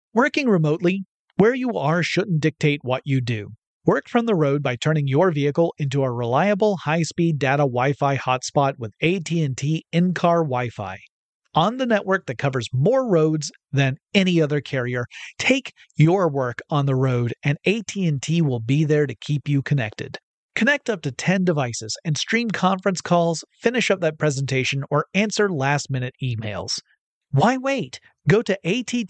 Working remotely, where you are shouldn't dictate what you do. Work from the road by turning your vehicle into a reliable high-speed data Wi-Fi hotspot with AT&T in-car Wi-Fi. On the network that covers more roads than any other carrier, take your work on the road and AT&T will be there to keep you connected. Connect up to 10 devices and stream conference calls, finish up that presentation, or answer last-minute emails. Why wait? Go to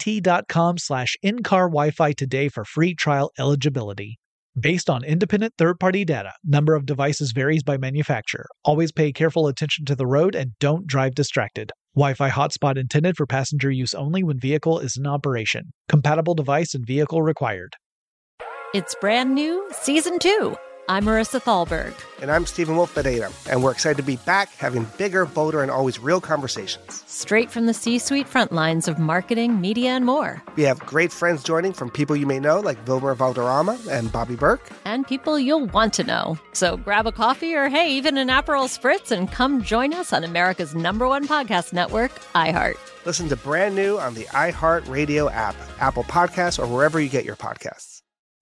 att.com/in-car Wi-Fi today for free trial eligibility. Based on independent third-party data, number of devices varies by manufacturer. Always pay careful attention to the road and don't drive distracted. Wi-Fi hotspot intended for passenger use only when vehicle is in operation. Compatible device and vehicle required. It's brand new, Season 2. I'm Marissa Thalberg. And I'm Stephen Wolf Pereira. And we're excited to be back having bigger, bolder, and always real conversations. Straight from the C-suite front lines of marketing, media, and more. We have great friends joining from people you may know, like Wilmer Valderrama and Bobby Burke. And people you'll want to know. So grab a coffee or, hey, even an Aperol Spritz and come join us on America's #1 podcast network, iHeart. Listen to Brand New on the iHeartRadio app, Apple Podcasts, or wherever you get your podcasts.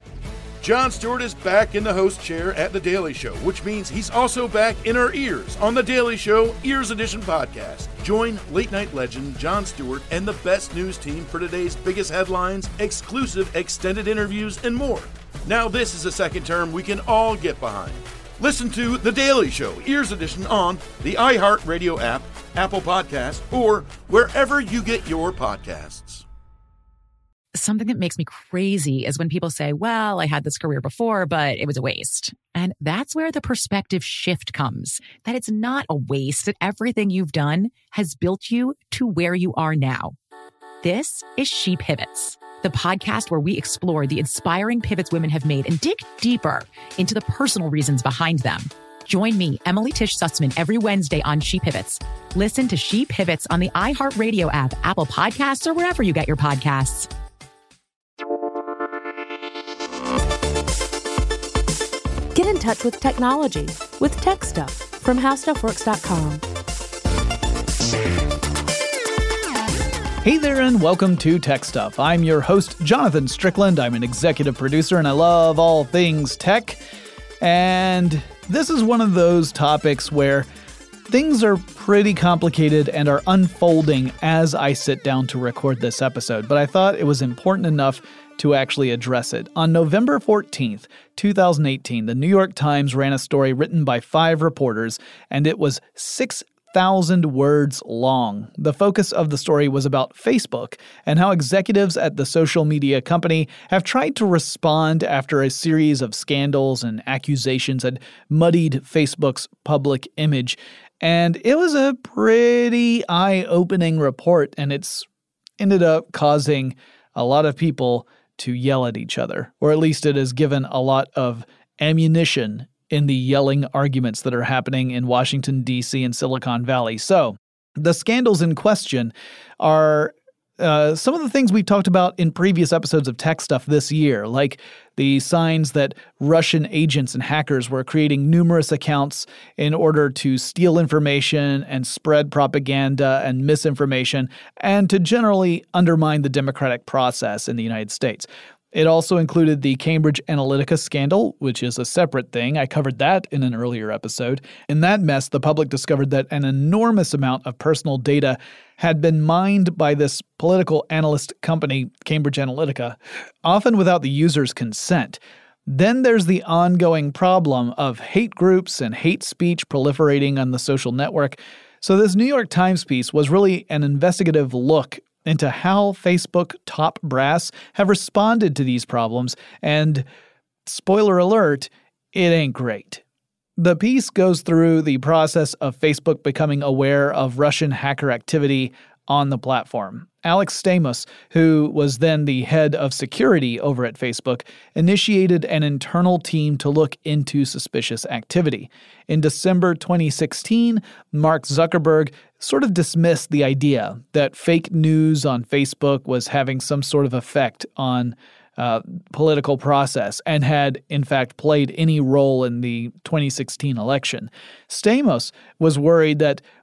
Jon Stewart is back in the host chair at The Daily Show, which means he's also back in our ears on The Daily Show Ears Edition podcast. Join late-night legend Jon Stewart and the best news team for today's biggest headlines, exclusive extended interviews, and more. Now this is a second term we can all get behind. Listen to The Daily Show Ears Edition on the iHeartRadio app, Apple Podcasts, or wherever you get your podcasts. Something that makes me crazy is when people say, well, I had this career before, but it was a waste. And that's where the perspective shift comes, that it's not a waste, that everything you've done has built you to where you are now. This is She Pivots, the podcast where we explore the inspiring pivots women have made and dig deeper into the personal reasons behind them. Join me, Emily Tish Sussman, every Wednesday on She Pivots. Listen to She Pivots on the iHeartRadio app, Apple Podcasts, or wherever you get your podcasts. Get in touch with technology with Tech Stuff from HowStuffWorks.com. Hey there and welcome to Tech Stuff. I'm your host, Jonathan Strickland. I'm an executive producer and I love all things tech. And this is one of those topics where things are pretty complicated and are unfolding as I sit down to record this episode, but I thought it was important enough to actually address it. On November 14th, 2018, the New York Times ran a story written by 5 reporters, and it was 6,000 words long. The focus of the story was about Facebook and how executives at the social media company have tried to respond after a series of scandals and accusations had muddied Facebook's public image. And it was a pretty eye-opening report, and it's ended up causing a lot of people to yell at each other, or at least it has given a lot of ammunition in the yelling arguments that are happening in Washington, D.C. and Silicon Valley. So the scandals in question are some of the things we talked about in previous episodes of Tech Stuff this year, like the signs that Russian agents and hackers were creating numerous accounts in order to steal information and spread propaganda and misinformation, and to generally undermine the democratic process in the United States. It also included the Cambridge Analytica scandal, which is a separate thing. I covered that in an earlier episode. In that mess, the public discovered that an enormous amount of personal data had been mined by this political analyst company, Cambridge Analytica, often without the user's consent. Then there's the ongoing problem of hate groups and hate speech proliferating on the social network. So this New York Times piece was really an investigative look into how Facebook top brass have responded to these problems, and spoiler alert, it ain't great. The piece goes through the process of Facebook becoming aware of Russian hacker activity on the platform. Alex Stamos, who was then the head of security over at Facebook, initiated an internal team to look into suspicious activity. In December 2016, Mark Zuckerberg sort of dismissed the idea that fake news on Facebook was having some sort of effect on political process and had, in fact, played any role in the 2016 election. Stamos was worried that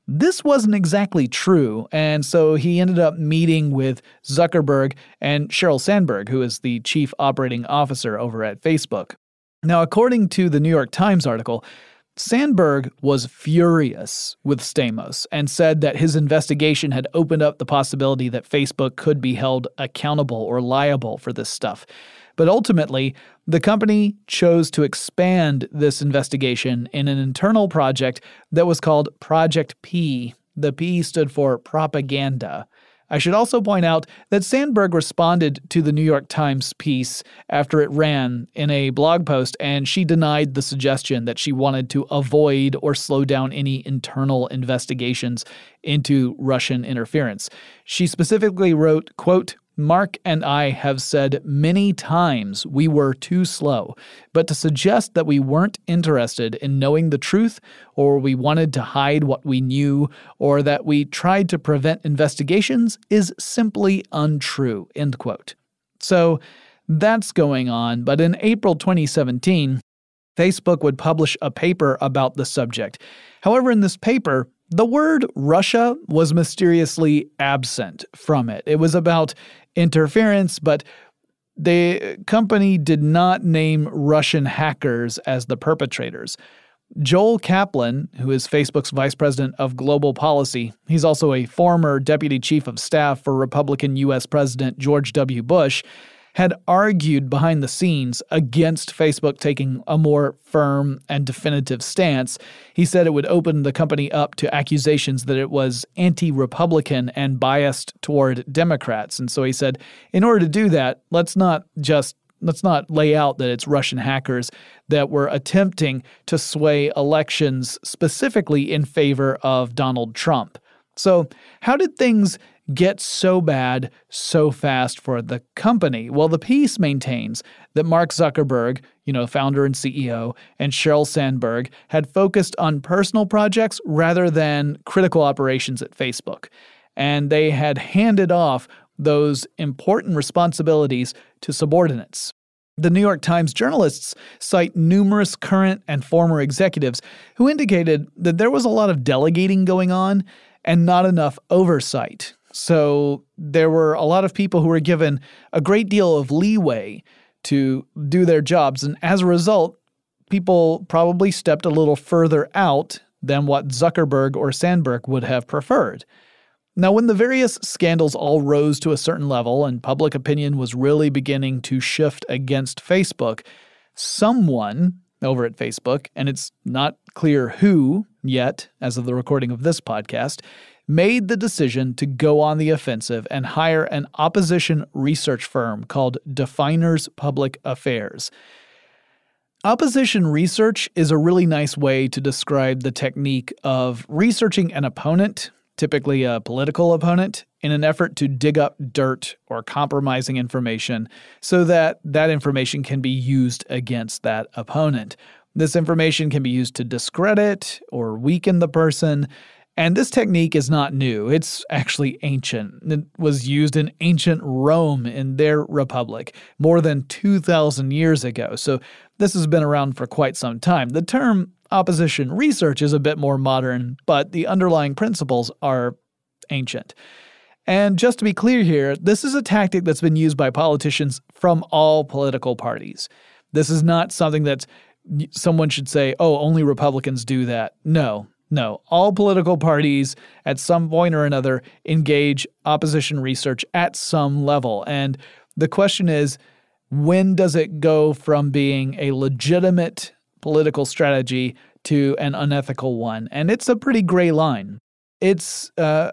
This wasn't exactly true, and so he ended up meeting with Zuckerberg and Sheryl Sandberg, who is the chief operating officer over at Facebook. Now, according to the New York Times article, Sandberg was furious with Stamos and said that his investigation had opened up the possibility that Facebook could be held accountable or liable for this stuff. But ultimately, the company chose to expand this investigation in an internal project that was called Project P. The P stood for propaganda. I should also point out that Sandberg responded to the New York Times piece after it ran in a blog post, and she denied the suggestion that she wanted to avoid or slow down any internal investigations into Russian interference. She specifically wrote, quote, "Mark and I have said many times we were too slow, but to suggest that we weren't interested in knowing the truth, or we wanted to hide what we knew, or that we tried to prevent investigations is simply untrue," end quote. So that's going on, but in April 2017, Facebook would publish a paper about the subject. However, in this paper, the word Russia was mysteriously absent from it. It was about interference, but the company did not name Russian hackers as the perpetrators. Joel Kaplan, who is Facebook's vice president of global policy, he's also a former deputy chief of staff for Republican U.S. President George W. Bush, had argued behind the scenes against Facebook taking a more firm and definitive stance. He said it would open the company up to accusations that it was anti-Republican and biased toward Democrats. And so he said, in order to do that, let's not lay out that it's Russian hackers that were attempting to sway elections specifically in favor of Donald Trump. So how did things get so bad so fast for the company? Well, the piece maintains that Mark Zuckerberg, founder and CEO, and Sheryl Sandberg had focused on personal projects rather than critical operations at Facebook. And they had handed off those important responsibilities to subordinates. The New York Times journalists cite numerous current and former executives who indicated that there was a lot of delegating going on and not enough oversight. So there were a lot of people who were given a great deal of leeway to do their jobs. And as a result, people probably stepped a little further out than what Zuckerberg or Sandberg would have preferred. Now, when the various scandals all rose to a certain level and public opinion was really beginning to shift against Facebook, someone over at Facebook, and it's not clear who yet, as of the recording of this podcast, made the decision to go on the offensive and hire an opposition research firm called Definers Public Affairs. Opposition research is a really nice way to describe the technique of researching an opponent, typically a political opponent, in an effort to dig up dirt or compromising information so that that information can be used against that opponent. This information can be used to discredit or weaken the person. And this technique is not new. It's actually ancient. It was used in ancient Rome in their republic more than 2,000 years ago. So this has been around for quite some time. The term opposition research is a bit more modern, but the underlying principles are ancient. And just to be clear here, this is a tactic that's been used by politicians from all political parties. This is not something that someone should say, oh, only Republicans do that. No, all political parties at some point or another engage opposition research at some level. And the question is, when does it go from being a legitimate political strategy to an unethical one? And it's a pretty gray line. It's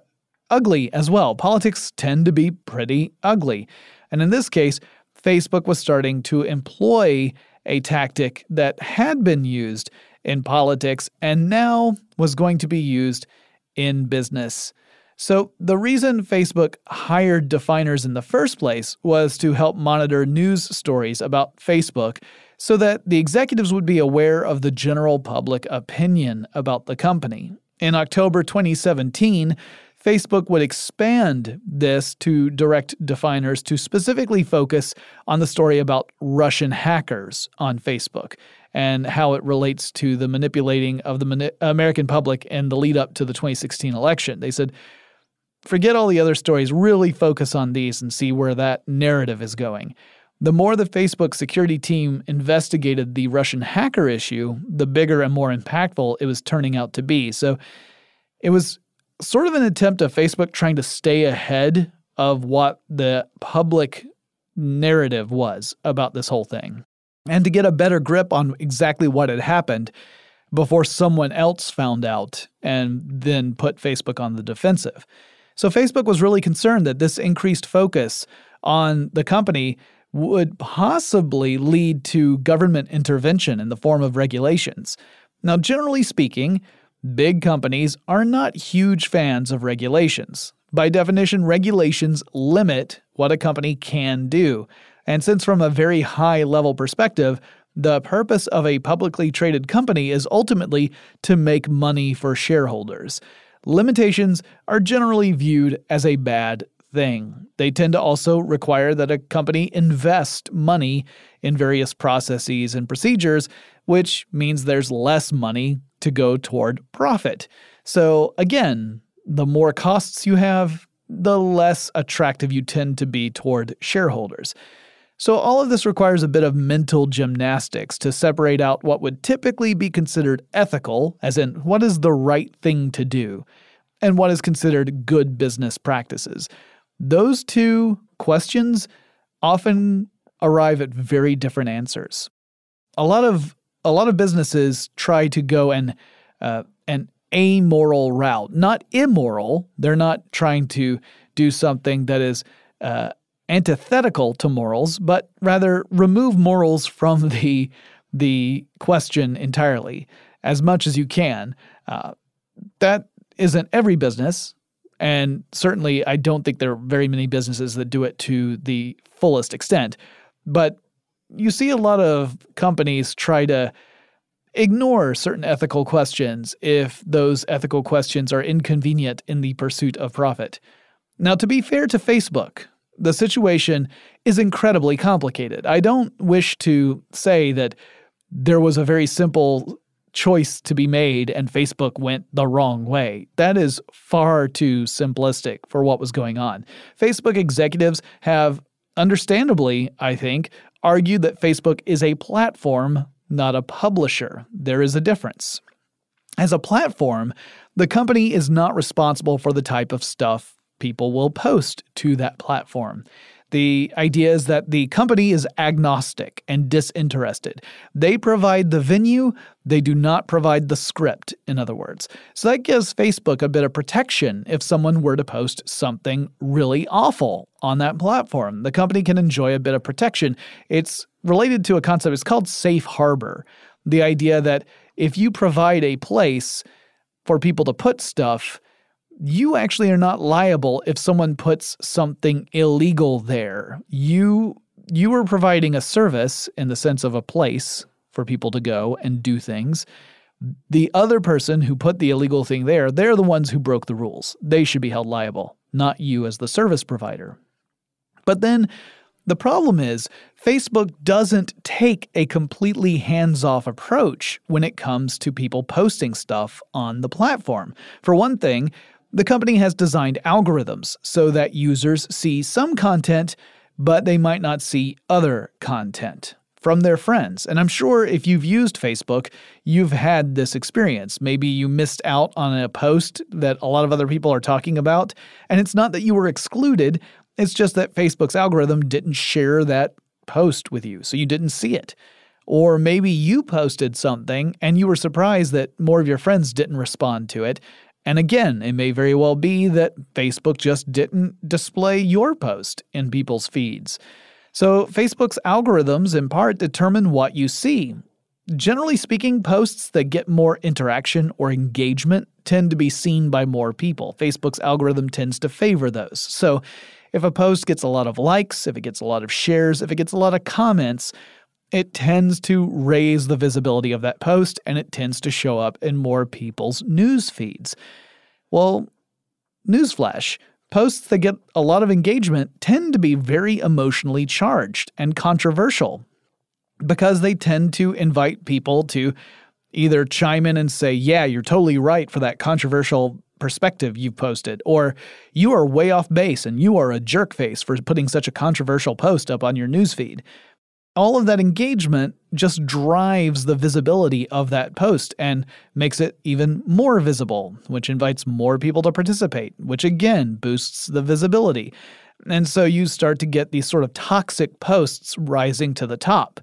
ugly as well. Politics tend to be pretty ugly. And in this case, Facebook was starting to employ a tactic that had been used in politics and now was going to be used in business. So the reason Facebook hired Definers in the first place was to help monitor news stories about Facebook so that the executives would be aware of the general public opinion about the company. In October 2017, Facebook would expand this to direct Definers to specifically focus on the story about Russian hackers on Facebook. and how it relates to the manipulating of the American public in the lead up to the 2016 election. They said, forget all the other stories, really focus on these and see where that narrative is going. The more the Facebook security team investigated the Russian hacker issue, the bigger and more impactful it was turning out to be. So it was sort of an attempt of Facebook trying to stay ahead of what the public narrative was about this whole thing, and to get a better grip on exactly what had happened before someone else found out and then put Facebook on the defensive. So Facebook was really concerned that this increased focus on the company would possibly lead to government intervention in the form of regulations. Now, generally speaking, big companies are not huge fans of regulations. By definition, regulations limit what a company can do. And since from a very high-level perspective, the purpose of a publicly traded company is ultimately to make money for shareholders, limitations are generally viewed as a bad thing. They tend to also require that a company invest money in various processes and procedures, which means there's less money to go toward profit. So again, the more costs you have, the less attractive you tend to be toward shareholders. So all of this requires a bit of mental gymnastics to separate out what would typically be considered ethical, as in what is the right thing to do, and what is considered good business practices. Those two questions often arrive at very different answers. A lot of businesses try to go an amoral route, not immoral. They're not trying to do something that is antithetical to morals, but rather remove morals from the question entirely as much as you can. That isn't every business. And certainly, I don't think there are very many businesses that do it to the fullest extent. But you see a lot of companies try to ignore certain ethical questions if those ethical questions are inconvenient in the pursuit of profit. Now, to be fair to Facebook, the situation is incredibly complicated. I don't wish to say that there was a very simple choice to be made and Facebook went the wrong way. That is far too simplistic for what was going on. Facebook executives have, understandably, I think, argued that Facebook is a platform, not a publisher. There is a difference. As a platform, the company is not responsible for the type of stuff people will post to that platform. The idea is that the company is agnostic and disinterested. They provide the venue, they do not provide the script, in other words. So that gives Facebook a bit of protection if someone were to post something really awful on that platform. The company can enjoy a bit of protection. It's related to a concept, it's called safe harbor. The idea that if you provide a place for people to put stuff, you actually are not liable if someone puts something illegal there. You are providing a service in the sense of a place for people to go and do things. The other person who put the illegal thing there, they're the ones who broke the rules. They should be held liable, not you as the service provider. But then the problem is Facebook doesn't take a completely hands-off approach when it comes to people posting stuff on the platform. For one thing, the company has designed algorithms so that users see some content, but they might not see other content from their friends. And I'm sure if you've used Facebook, you've had this experience. Maybe you missed out on a post that a lot of other people are talking about, and it's not that you were excluded, it's just that Facebook's algorithm didn't share that post with you, so you didn't see it. Or maybe you posted something and you were surprised that more of your friends didn't respond to it. And again, it may very well be that Facebook just didn't display your post in people's feeds. So Facebook's algorithms in part determine what you see. Generally speaking, posts that get more interaction or engagement tend to be seen by more people. Facebook's algorithm tends to favor those. So if a post gets a lot of likes, if it gets a lot of shares, if it gets a lot of comments, it tends to raise the visibility of that post, and it tends to show up in more people's news feeds. Well, newsflash, posts that get a lot of engagement tend to be very emotionally charged and controversial. because they tend to invite people to either chime in and say, yeah, you're totally right for that controversial perspective you've posted, or you are way off base and you are a jerk face for putting such a controversial post up on your newsfeed. All of that engagement just drives the visibility of that post and makes it even more visible, which invites more people to participate, which again boosts the visibility. And so you start to get these sort of toxic posts rising to the top.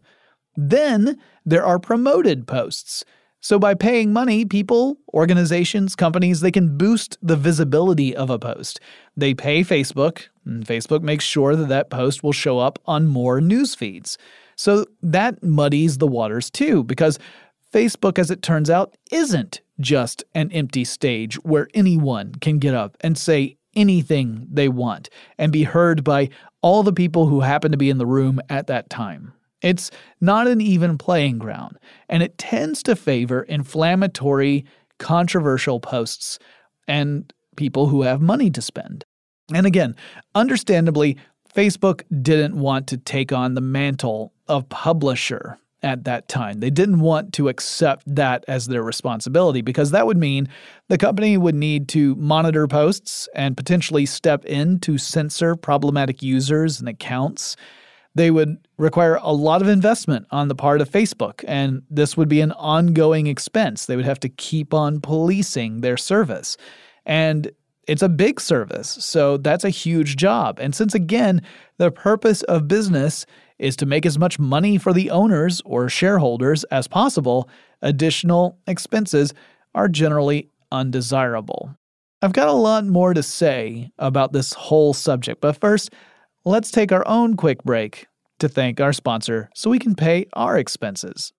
Then there are promoted posts. So by paying money, people, organizations, companies, they can boost the visibility of a post. They pay Facebook, and Facebook makes sure that that post will show up on more news feeds. So that muddies the waters too, because Facebook, as it turns out, isn't just an empty stage where anyone can get up and say anything they want and be heard by all the people who happen to be in the room at that time. It's not an even playing ground, and it tends to favor inflammatory, controversial posts and people who have money to spend. And again, understandably, Facebook didn't want to take on the mantle of publisher at that time. They didn't want to accept that as their responsibility, because that would mean the company would need to monitor posts and potentially step in to censor problematic users and accounts. They would require a lot of investment on the part of Facebook, and this would be an ongoing expense. They would have to keep on policing their service. And it's a big service, so that's a huge job. And since, again, the purpose of business is to make as much money for the owners or shareholders as possible, additional expenses are generally undesirable. I've got a lot more to say about this whole subject, but first, let's take our own quick break to thank our sponsor so we can pay our expenses.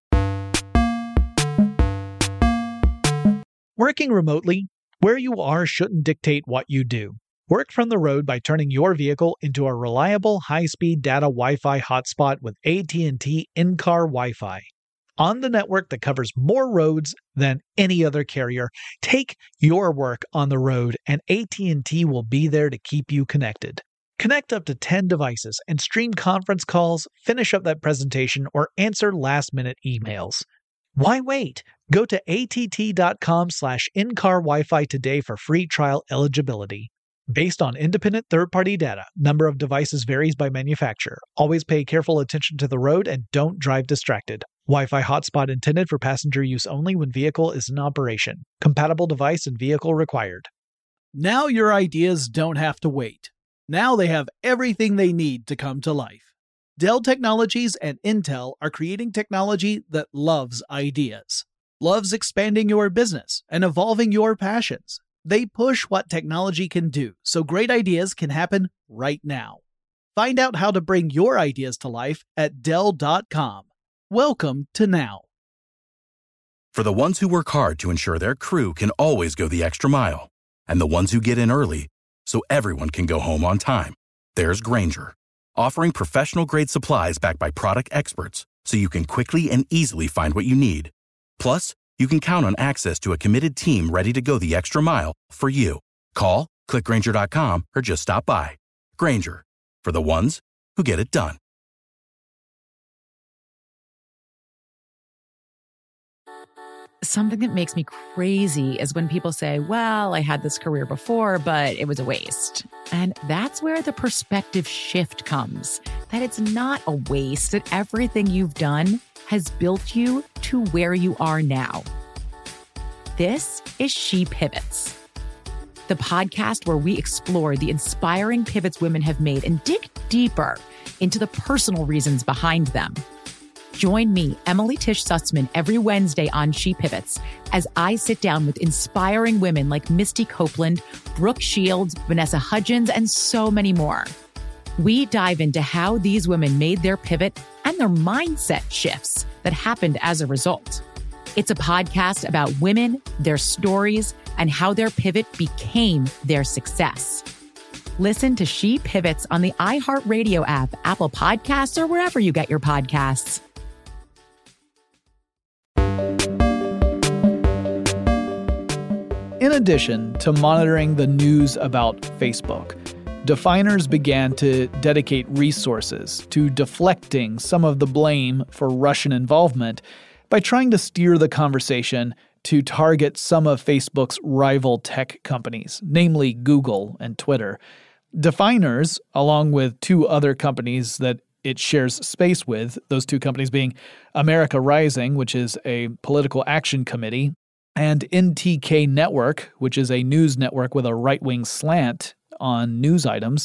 Working remotely, where you are shouldn't dictate what you do. Work from the road by turning your vehicle into a reliable high-speed data Wi-Fi hotspot with AT&T in-car Wi-Fi. On the network that covers more roads than any other carrier, take your work on the road and AT&T will be there to keep you connected. Connect up to 10 devices and stream conference calls, finish up that presentation, or answer last-minute emails. Why wait? Go to att.com/in-car Wi-Fi today for free trial eligibility. Based on independent third-party data, number of devices varies by manufacturer. Always pay careful attention to the road and don't drive distracted. Wi-Fi hotspot intended for passenger use only when vehicle is in operation. Compatible device and vehicle required. Now your ideas don't have to wait. Now they have everything they need to come to life. Dell Technologies and Intel are creating technology that loves ideas, loves expanding your business and evolving your passions. They push what technology can do so great ideas can happen right now. Find out how to bring your ideas to life at Dell.com. Welcome to now. For the ones who work hard to ensure their crew can always go the extra mile, and the ones who get in early so everyone can go home on time, there's Grainger, offering professional-grade supplies backed by product experts so you can quickly and easily find what you need. Plus, you can count on access to a committed team ready to go the extra mile for you. Call, click Grainger.com, or just stop by. Grainger, for the ones who get it done. Something that makes me crazy is when people say, well, I had this career before, but it was a waste. And that's where the perspective shift comes, that it's not a waste, that everything you've done has built you to where you are now. This is She Pivots, the podcast where we explore the inspiring pivots women have made and dig deeper into the personal reasons behind them. Join me, Emily Tish Sussman, every Wednesday on She Pivots as I sit down with inspiring women like Misty Copeland, Brooke Shields, Vanessa Hudgens, and so many more. We dive into how these women made their pivot and their mindset shifts that happened as a result. It's a podcast about women, their stories, and how their pivot became their success. Listen to She Pivots on the iHeartRadio app, Apple Podcasts, or wherever you get your podcasts. In addition to monitoring the news about Facebook, Definers began to dedicate resources to deflecting some of the blame for Russian involvement by trying to steer the conversation to target some of Facebook's rival tech companies, namely Google and Twitter. Definers, along with two other companies that it shares space with, those two companies being America Rising, which is a political action committee, and NTK Network, which is a news network with a right-wing slant on news items,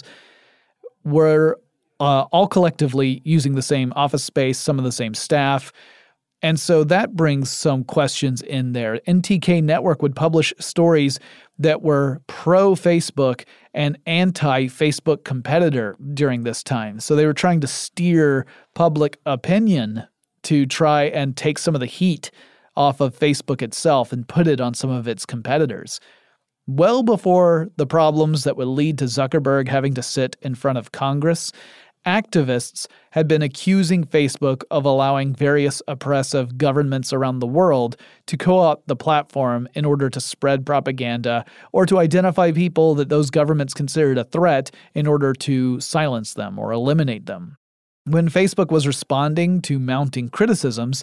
were all collectively using the same office space, some of the same staff. And so that brings some questions in there. NTK Network would publish stories that were pro-Facebook and anti-Facebook competitor during this time. So they were trying to steer public opinion to try and take some of the heat off of Facebook itself and put it on some of its competitors. Well before the problems that would lead to Zuckerberg having to sit in front of Congress, activists had been accusing Facebook of allowing various oppressive governments around the world to co-opt the platform in order to spread propaganda or to identify people that those governments considered a threat in order to silence them or eliminate them. When Facebook was responding to mounting criticisms,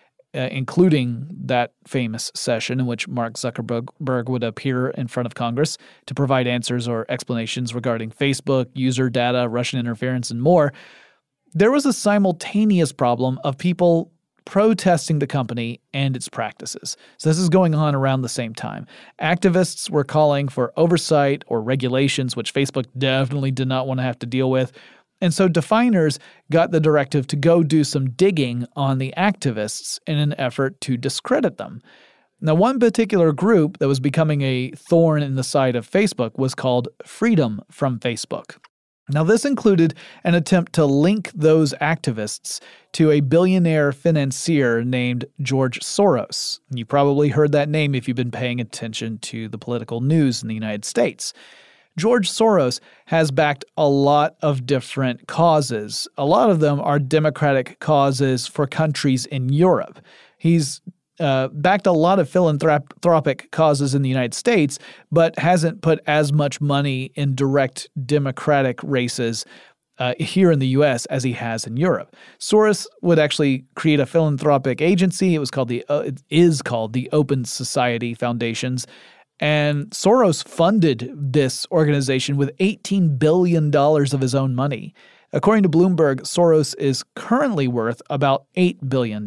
including that famous session in which Mark Zuckerberg would appear in front of Congress to provide answers or explanations regarding Facebook, user data, Russian interference, and more, there was a simultaneous problem of people protesting the company and its practices. So this is going on around the same time. Activists were calling for oversight or regulations, which Facebook definitely did not want to have to deal with. And so Definers got the directive to go do some digging on the activists in an effort to discredit them. Now, one particular group that was becoming a thorn in the side of Facebook was called Freedom from Facebook. Now, this included an attempt to link those activists to a billionaire financier named George Soros. You probably heard that name if you've been paying attention to the political news in the United States. George Soros has backed a lot of different causes. A lot of them are democratic causes for countries in Europe. He's backed a lot of philanthropic causes in the United States, but hasn't put as much money in direct democratic races here in the U.S. as he has in Europe. Soros would actually create a philanthropic agency. It is called the Open Society Foundations. And Soros funded this organization with $18 billion of his own money. According to Bloomberg, Soros is currently worth about $8 billion.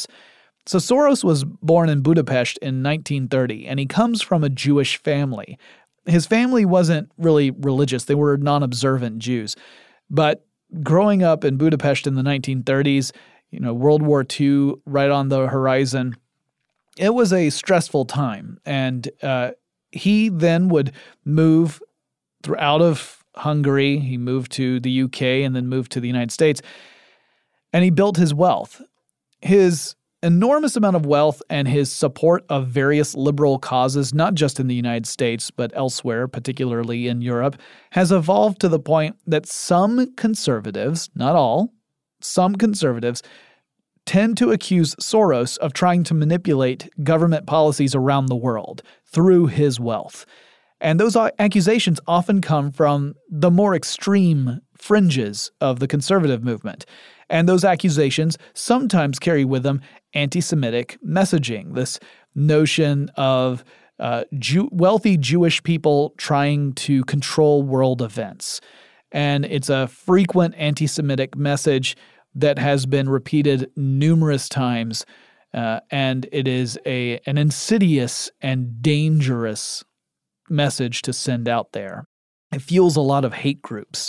So Soros was born in Budapest in 1930, and he comes from a Jewish family. His family wasn't really religious. They were non-observant Jews. But growing up in Budapest in the 1930s, World War II right on the horizon, it was a stressful time, and he then would move out of Hungary. He moved to the UK and then moved to the United States, and he built his wealth. His enormous amount of wealth and his support of various liberal causes, not just in the United States, but elsewhere, particularly in Europe, has evolved to the point that some conservatives, not all, some conservatives tend to accuse Soros of trying to manipulate government policies around the world through his wealth. And those accusations often come from the more extreme fringes of the conservative movement. And those accusations sometimes carry with them anti-Semitic messaging, this notion of wealthy Jewish people trying to control world events. And it's a frequent anti-Semitic message that has been repeated numerous times, and it is an insidious and dangerous message to send out there. It fuels a lot of hate groups.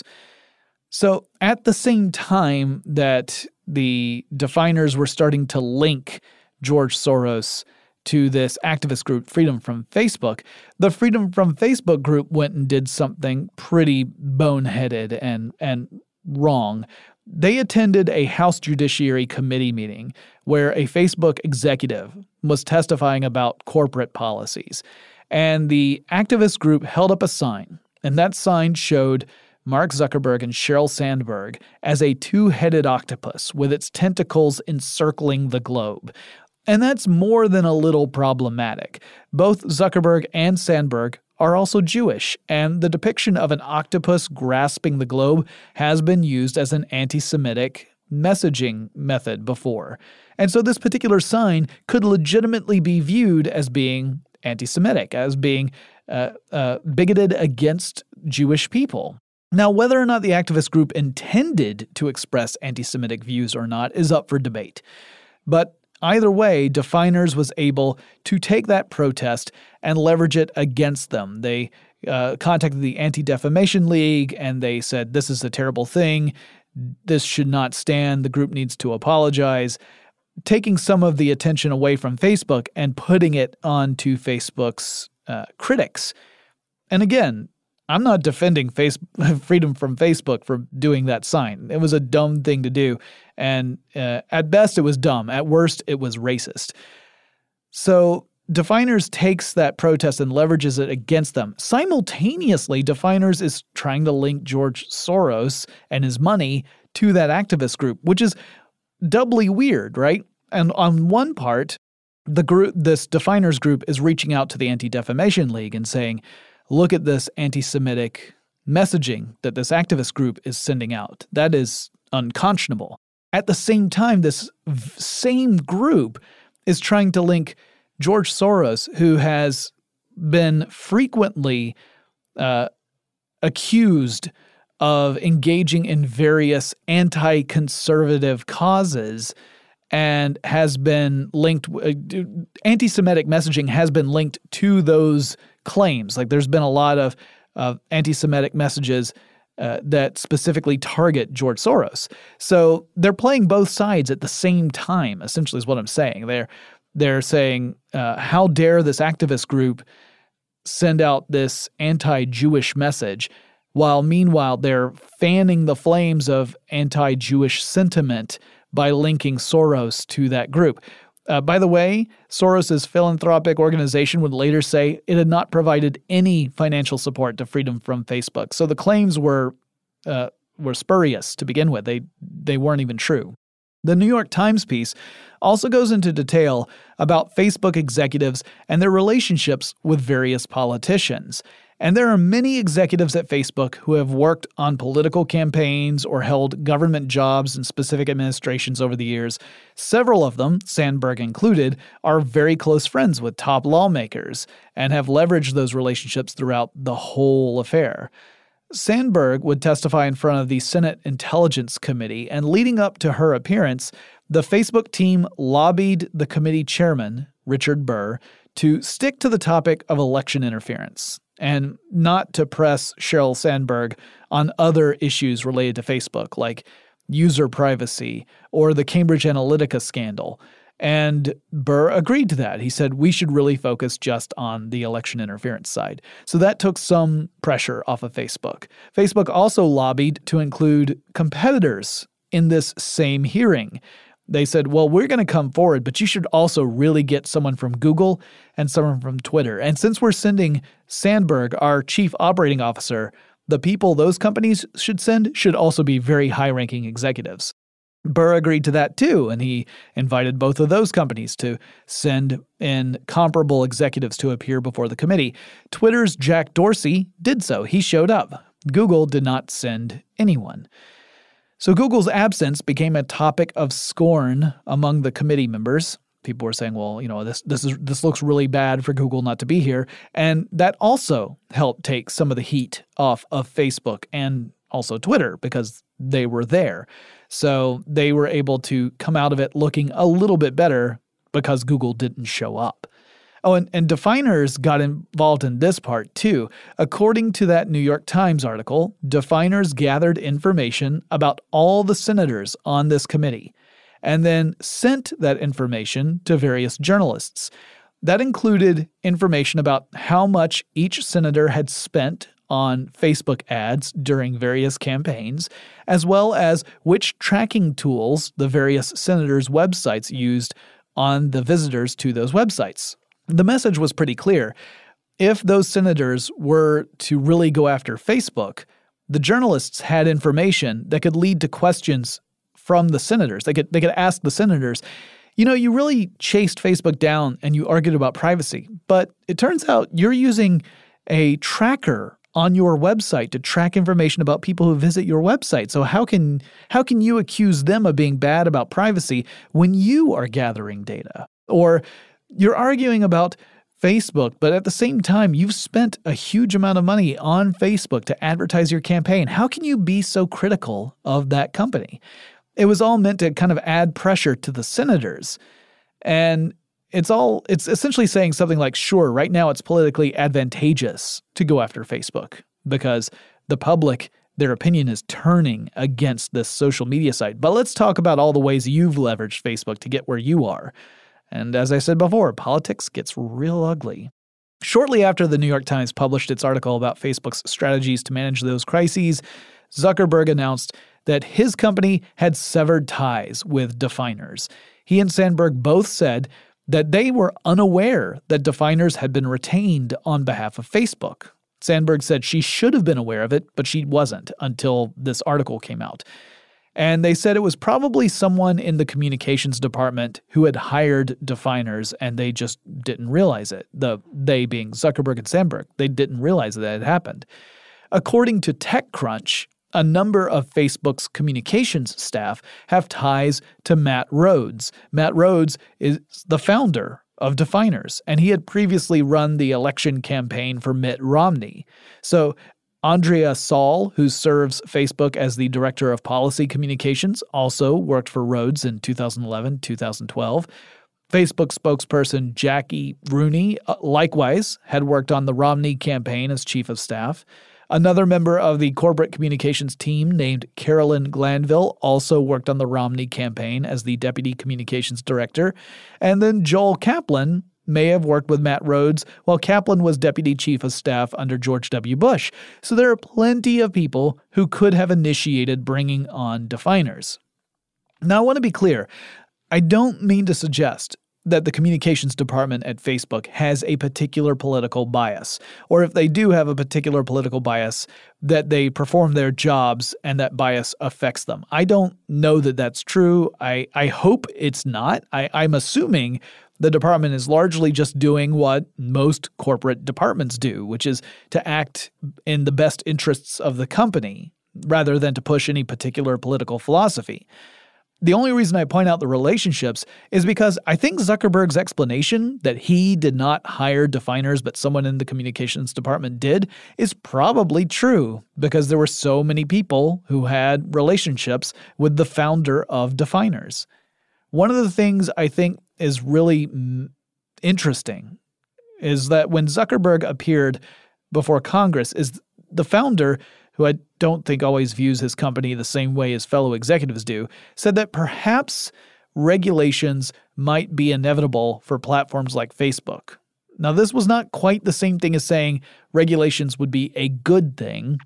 So at the same time that the Definers were starting to link George Soros to this activist group, Freedom from Facebook, the Freedom from Facebook group went and did something pretty boneheaded and wrong. They attended a House Judiciary Committee meeting where a Facebook executive was testifying about corporate policies. And the activist group held up a sign, and that sign showed Mark Zuckerberg and Sheryl Sandberg as a two-headed octopus with its tentacles encircling the globe. And that's more than a little problematic. Both Zuckerberg and Sandberg are also Jewish, and the depiction of an octopus grasping the globe has been used as an anti-Semitic messaging method before. And so this particular sign could legitimately be viewed as being anti-Semitic, as being bigoted against Jewish people. Now, whether or not the activist group intended to express anti-Semitic views or not is up for debate. But either way, Definers was able to take that protest and leverage it against them. They contacted the Anti-Defamation League and they said, this is a terrible thing. This should not stand. The group needs to apologize, taking some of the attention away from Facebook and putting it onto Facebook's critics. And again, I'm not defending Freedom from Facebook for doing that sign. It was a dumb thing to do. And at best, it was dumb. At worst, it was racist. So Definers takes that protest and leverages it against them. Simultaneously, Definers is trying to link George Soros and his money to that activist group, which is doubly weird, right? And on one part, this Definers group is reaching out to the Anti-Defamation League and saying, look at this anti-Semitic messaging that this activist group is sending out. That is unconscionable. At the same time, this same group is trying to link George Soros, who has been frequently accused of engaging in various anti-conservative causes and has been linked, anti-Semitic messaging has been linked to those claims. Like there's been a lot of anti-Semitic messages that specifically target George Soros. So they're playing both sides at the same time, essentially is what I'm saying. They're saying, how dare this activist group send out this anti-Jewish message, while meanwhile they're fanning the flames of anti-Jewish sentiment by linking Soros to that group. By the way, Soros' philanthropic organization would later say it had not provided any financial support to Freedom from Facebook. So the claims were spurious to begin with. They weren't even true. The New York Times piece also goes into detail about Facebook executives and their relationships with various politicians. And there are many executives at Facebook who have worked on political campaigns or held government jobs in specific administrations over the years. Several of them, Sandberg included, are very close friends with top lawmakers and have leveraged those relationships throughout the whole affair. Sandberg would testify in front of the Senate Intelligence Committee, and leading up to her appearance, the Facebook team lobbied the committee chairman, Richard Burr, to stick to the topic of election interference and not to press Sheryl Sandberg on other issues related to Facebook, like user privacy or the Cambridge Analytica scandal. And Burr agreed to that. He said, we should really focus just on the election interference side. So that took some pressure off of Facebook. Facebook also lobbied to include competitors in this same hearing. They said, well, we're going to come forward, but you should also really get someone from Google and someone from Twitter. And since we're sending Sandberg, our chief operating officer, the people those companies should send should also be very high-ranking executives. Burr agreed to that too, and he invited both of those companies to send in comparable executives to appear before the committee. Twitter's Jack Dorsey did so. He showed up. Google did not send anyone. So Google's absence became a topic of scorn among the committee members. People were saying, well, this looks really bad for Google not to be here. And that also helped take some of the heat off of Facebook and also Twitter because they were there. So they were able to come out of it looking a little bit better because Google didn't show up. Oh, and Definers got involved in this part too. According to that New York Times article, Definers gathered information about all the senators on this committee and then sent that information to various journalists. That included information about how much each senator had spent on Facebook ads during various campaigns, as well as which tracking tools the various senators' websites used on the visitors to those websites. The message was pretty clear. If those senators were to really go after Facebook, the journalists had information that could lead to questions from the senators. They could ask the senators, you really chased Facebook down and you argued about privacy, but it turns out you're using a tracker on your website to track information about people who visit your website. So how can you accuse them of being bad about privacy when you are gathering data? Or you're arguing about Facebook, but at the same time, you've spent a huge amount of money on Facebook to advertise your campaign. How can you be so critical of that company? It was all meant to kind of add pressure to the senators. And it's essentially saying something like, sure, right now it's politically advantageous to go after Facebook because the public, their opinion is turning against this social media site. But let's talk about all the ways you've leveraged Facebook to get where you are. And as I said before, politics gets real ugly. Shortly after the New York Times published its article about Facebook's strategies to manage those crises, Zuckerberg announced that his company had severed ties with Definers. He and Sandberg both said that they were unaware that Definers had been retained on behalf of Facebook. Sandberg said she should have been aware of it, but she wasn't until this article came out. And they said it was probably someone in the communications department who had hired Definers, and they just didn't realize it. They being Zuckerberg and Sandberg, they didn't realize that it happened. According to TechCrunch, a number of Facebook's communications staff have ties to Matt Rhodes. Matt Rhodes is the founder of Definers, and he had previously run the election campaign for Mitt Romney. So Andrea Saul, who serves Facebook as the Director of Policy Communications, also worked for Rhodes in 2011-2012. Facebook spokesperson Jackie Rooney, likewise, had worked on the Romney campaign as Chief of Staff. Another member of the corporate communications team named Carolyn Glanville also worked on the Romney campaign as the Deputy Communications Director. And then Joel Kaplan may have worked with Matt Rhodes while Kaplan was Deputy Chief of Staff under George W. Bush. So there are plenty of people who could have initiated bringing on Definers. Now, I want to be clear. I don't mean to suggest that the communications department at Facebook has a particular political bias, or if they do have a particular political bias, that they perform their jobs and that bias affects them. I don't know that that's true. I hope it's not. I'm assuming the department is largely just doing what most corporate departments do, which is to act in the best interests of the company rather than to push any particular political philosophy. The only reason I point out the relationships is because I think Zuckerberg's explanation that he did not hire Definers but someone in the communications department did is probably true because there were so many people who had relationships with the founder of Definers. One of the things I think is really interesting is that when Zuckerberg appeared before Congress, is the founder, who I don't think always views his company the same way as fellow executives do, said that perhaps regulations might be inevitable for platforms like Facebook. Now, this was not quite the same thing as saying regulations would be a good thing.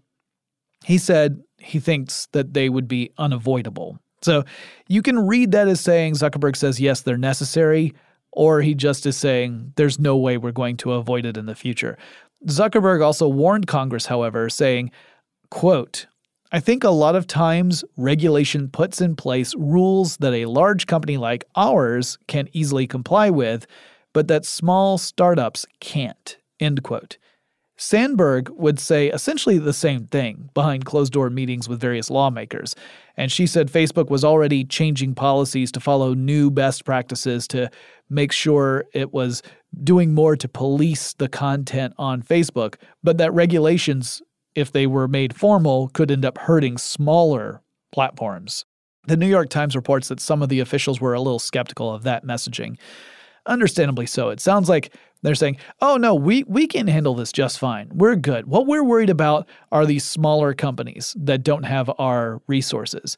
He said he thinks that they would be unavoidable. So you can read that as saying Zuckerberg says, yes, they're necessary, or he just is saying there's no way we're going to avoid it in the future. Zuckerberg also warned Congress, however, saying, quote, I think a lot of times regulation puts in place rules that a large company like ours can easily comply with, but that small startups can't, end quote. Sandberg would say essentially the same thing behind closed-door meetings with various lawmakers, and she said Facebook was already changing policies to follow new best practices to make sure it was doing more to police the content on Facebook, but that regulations, if they were made formal, could end up hurting smaller platforms. The New York Times reports that some of the officials were a little skeptical of that messaging. Understandably so. It sounds like they're saying, oh, no, we can handle this just fine. We're good. What we're worried about are these smaller companies that don't have our resources.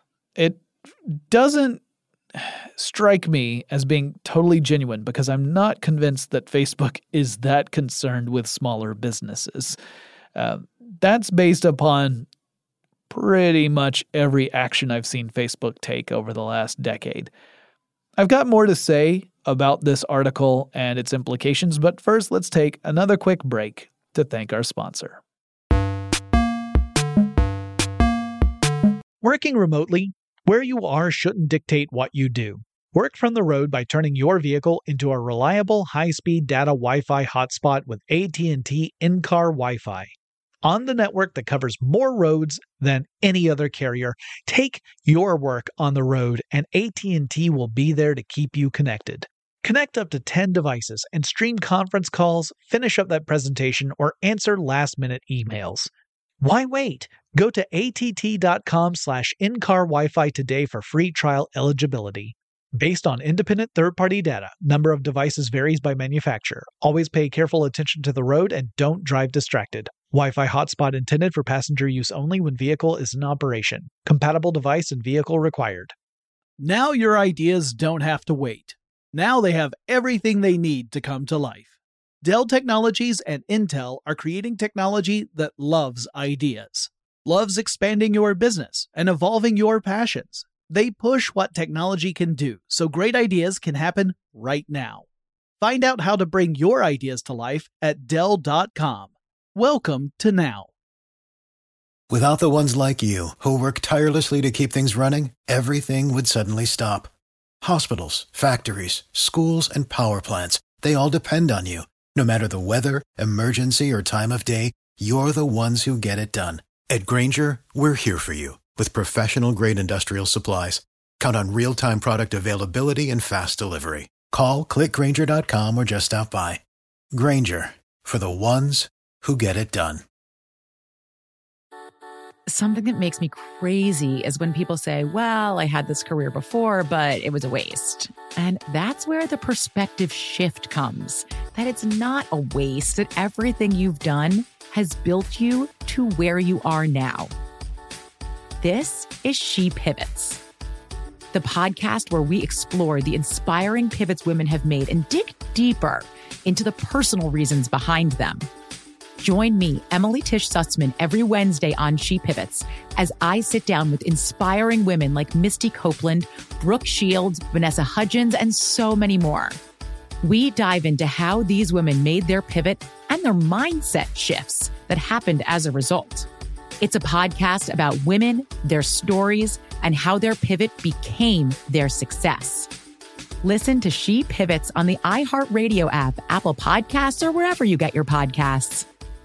It doesn't strike me as being totally genuine because I'm not convinced that Facebook is that concerned with smaller businesses. That's based upon pretty much every action I've seen Facebook take over the last decade. I've got more to say about this article and its implications, but first let's take another quick break to thank our sponsor. Working remotely, where you are shouldn't dictate what you do. Work from the road by turning your vehicle into a reliable high-speed data Wi-Fi hotspot with AT&T in-car Wi-Fi. On the network that covers more roads than any other carrier, take your work on the road and AT&T will be there to keep you connected. Connect up to 10 devices and stream conference calls, finish up that presentation, or answer last-minute emails. Why wait? Go to att.com/in-car Wi-Fi today for free trial eligibility. Based on independent third-party data, number of devices varies by manufacturer. Always pay careful attention to the road and don't drive distracted. Wi-Fi hotspot intended for passenger use only when vehicle is in operation. Compatible device and vehicle required. Now your ideas don't have to wait. Now they have everything they need to come to life. Dell Technologies and Intel are creating technology that loves ideas, loves expanding your business and evolving your passions. They push what technology can do, so great ideas can happen right now. Find out how to bring your ideas to life at Dell.com. Welcome to Now. Without the ones like you, who work tirelessly to keep things running, everything would suddenly stop. Hospitals, factories, schools, and power plants, they all depend on you. No matter the weather, emergency, or time of day, you're the ones who get it done. At Grainger, we're here for you with professional-grade industrial supplies. Count on real-time product availability and fast delivery. Call, click Grainger.com, or just stop by. Grainger, for the ones who get it done. Something that makes me crazy is when people say, well, I had this career before, but it was a waste. And that's where the perspective shift comes, that it's not a waste, that everything you've done has built you to where you are now. This is She Pivots, the podcast where we explore the inspiring pivots women have made and dig deeper into the personal reasons behind them. Join me, Emily Tish Sussman, every Wednesday on She Pivots as I sit down with inspiring women like Misty Copeland, Brooke Shields, Vanessa Hudgens, and so many more. We dive into how these women made their pivot and their mindset shifts that happened as a result. It's a podcast about women, their stories, and how their pivot became their success. Listen to She Pivots on the iHeartRadio app, Apple Podcasts, or wherever you get your podcasts.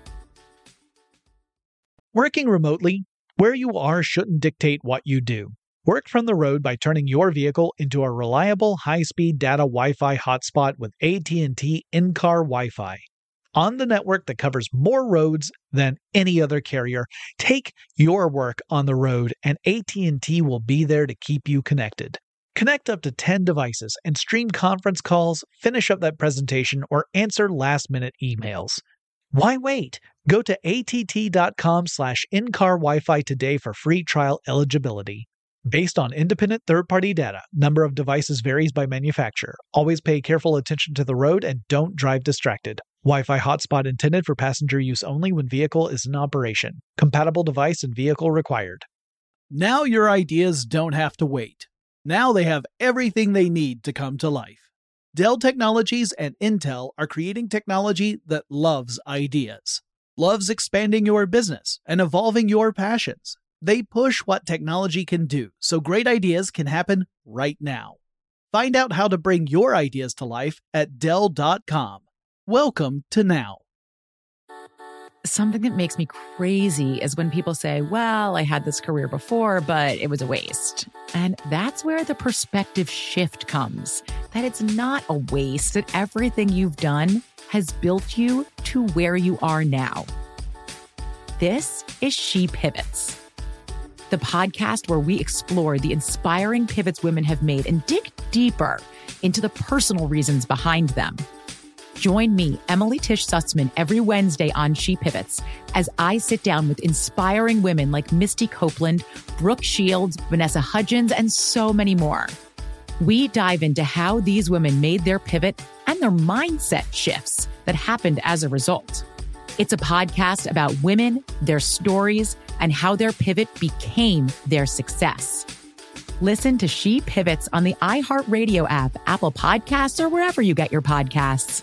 Working remotely, where you are shouldn't dictate what you do. Work from the road by turning your vehicle into a reliable high-speed data Wi-Fi hotspot with AT&T in-car Wi-Fi. On the network that covers more roads than any other carrier, take your work on the road and AT&T will be there to keep you connected. Connect up to 10 devices and stream conference calls, finish up that presentation, or answer last-minute emails. Why wait? Go to att.com/in-car Wi-Fi today for free trial eligibility. Based on independent third-party data, number of devices varies by manufacturer. Always pay careful attention to the road and don't drive distracted. Wi-Fi hotspot intended for passenger use only when vehicle is in operation. Compatible device and vehicle required. Now your ideas don't have to wait. Now they have everything they need to come to life. Dell Technologies and Intel are creating technology that loves ideas, loves expanding your business and evolving your passions. They push what technology can do, so great ideas can happen right now. Find out how to bring your ideas to life at Dell.com. Welcome to Now. Something that makes me crazy is when people say, well, I had this career before, but it was a waste. And that's where the perspective shift comes, that it's not a waste, that everything you've done has built you to where you are now. This is She Pivots, the podcast where we explore the inspiring pivots women have made and dig deeper into the personal reasons behind them. Join me, Emily Tish Sussman, every Wednesday on She Pivots as I sit down with inspiring women like Misty Copeland, Brooke Shields, Vanessa Hudgens, and so many more. We dive into how these women made their pivot and their mindset shifts that happened as a result. It's a podcast about women, their stories, and how their pivot became their success. Listen to She Pivots on the iHeartRadio app, Apple Podcasts, or wherever you get your podcasts.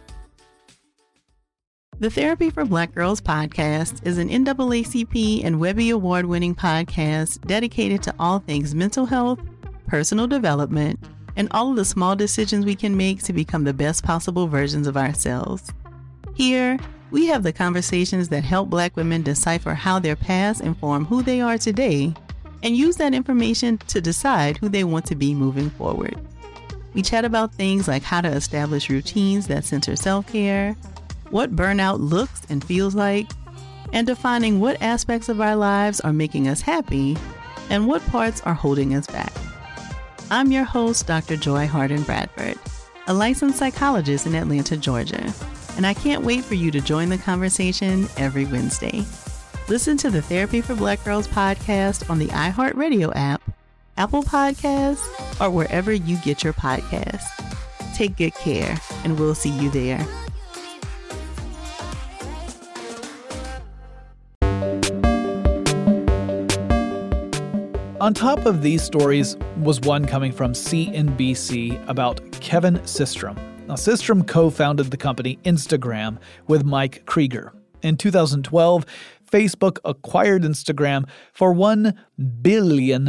The Therapy for Black Girls podcast is an NAACP and Webby Award-winning podcast dedicated to all things mental health, personal development, and all of the small decisions we can make to become the best possible versions of ourselves. Here, we have the conversations that help Black women decipher how their past inform who they are today and use that information to decide who they want to be moving forward. We chat about things like how to establish routines that center self-care, what burnout looks and feels like, and defining what aspects of our lives are making us happy and what parts are holding us back. I'm your host, Dr. Joy Harden Bradford, a licensed psychologist in Atlanta, Georgia, and I can't wait for you to join the conversation every Wednesday. Listen to the Therapy for Black Girls podcast on the iHeartRadio app, Apple Podcasts, or wherever you get your podcasts. Take good care, and we'll see you there. On top of these stories was one coming from CNBC about Kevin Systrom. Now, Systrom co-founded the company Instagram with Mike Krieger. In 2012, Facebook acquired Instagram for $1 billion,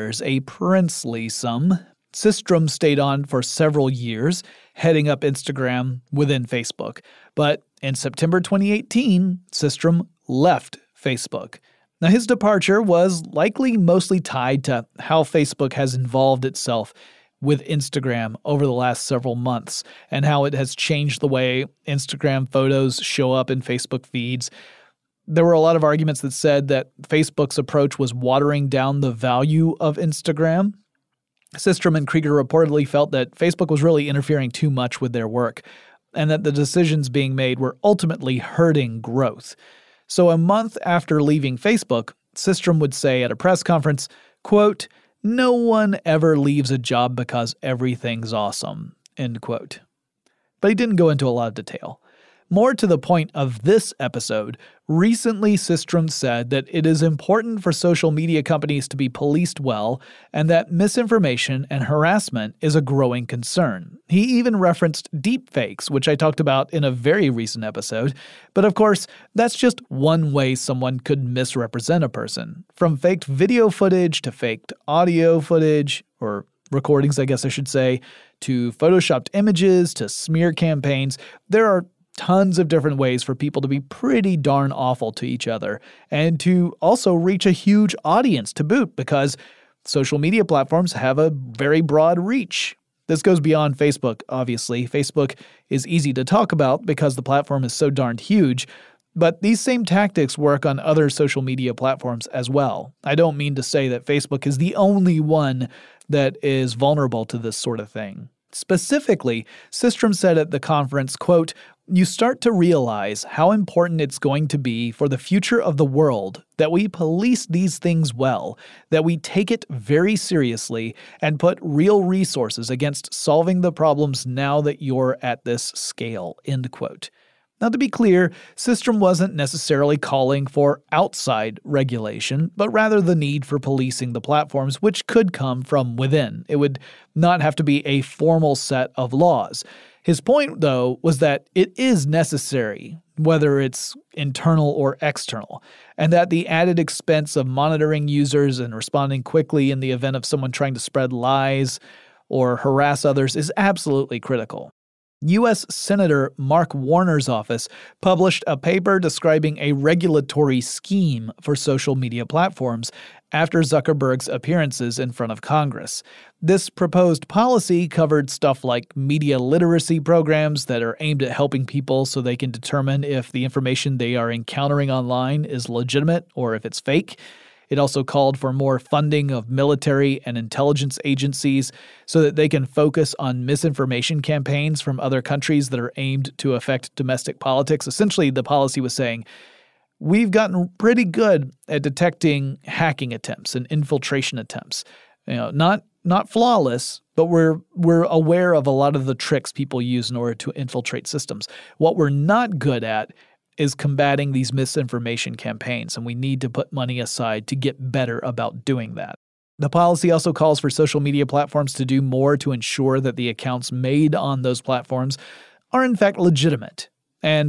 a princely sum. Systrom stayed on for several years, heading up Instagram within Facebook. But in September 2018, Systrom left Facebook. Now, his departure was likely mostly tied to how Facebook has involved itself with Instagram over the last several months and how it has changed the way Instagram photos show up in Facebook feeds. There were a lot of arguments that said that Facebook's approach was watering down the value of Instagram. Systrom and Krieger reportedly felt that Facebook was really interfering too much with their work and that the decisions being made were ultimately hurting growth. So a month after leaving Facebook, Systrom would say at a press conference, quote, "No one ever leaves a job because everything's awesome," end quote. But he didn't go into a lot of detail. More to the point of this episode, recently Systrom said that it is important for social media companies to be policed well and that misinformation and harassment is a growing concern. He even referenced deepfakes, which I talked about in a very recent episode. But of course, that's just one way someone could misrepresent a person. From faked video footage to faked audio footage, or recordings, I guess I should say, to photoshopped images to smear campaigns, there are tons of different ways for people to be pretty darn awful to each other and to also reach a huge audience to boot because social media platforms have a very broad reach. This goes beyond Facebook, obviously. Facebook is easy to talk about because the platform is so darned huge, but these same tactics work on other social media platforms as well. I don't mean to say that Facebook is the only one that is vulnerable to this sort of thing. Specifically, Systrom said at the conference, quote, "You start to realize how important it's going to be for the future of the world that we police these things well, that we take it very seriously and put real resources against solving the problems now that you're at this scale," end quote. Now, to be clear, Systrom wasn't necessarily calling for outside regulation, but rather the need for policing the platforms, which could come from within. It would not have to be a formal set of laws. His point, though, was that it is necessary, whether it's internal or external, and that the added expense of monitoring users and responding quickly in the event of someone trying to spread lies or harass others is absolutely critical. U.S. Senator Mark Warner's office published a paper describing a regulatory scheme for social media platforms after Zuckerberg's appearances in front of Congress. This proposed policy covered stuff like media literacy programs that are aimed at helping people so they can determine if the information they are encountering online is legitimate or if it's fake. It also called for more funding of military and intelligence agencies so that they can focus on misinformation campaigns from other countries that are aimed to affect domestic politics. Essentially, the policy was saying, we've gotten pretty good at detecting hacking attempts and infiltration attempts. Not flawless, but we're aware of a lot of the tricks people use in order to infiltrate systems. What we're not good at is combating these misinformation campaigns, and we need to put money aside to get better about doing that. The policy also calls for social media platforms to do more to ensure that the accounts made on those platforms are in fact legitimate. And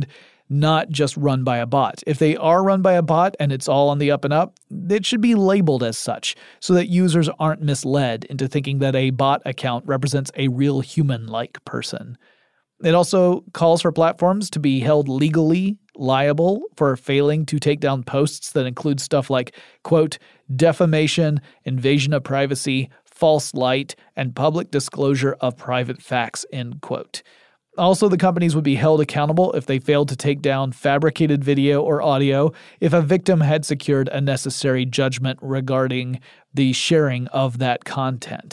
not just run by a bot. If they are run by a bot and it's all on the up and up, it should be labeled as such so that users aren't misled into thinking that a bot account represents a real human-like person. It also calls for platforms to be held legally liable for failing to take down posts that include stuff like, quote, defamation, invasion of privacy, false light, and public disclosure of private facts, end quote. Also, the companies would be held accountable if they failed to take down fabricated video or audio if a victim had secured a necessary judgment regarding the sharing of that content.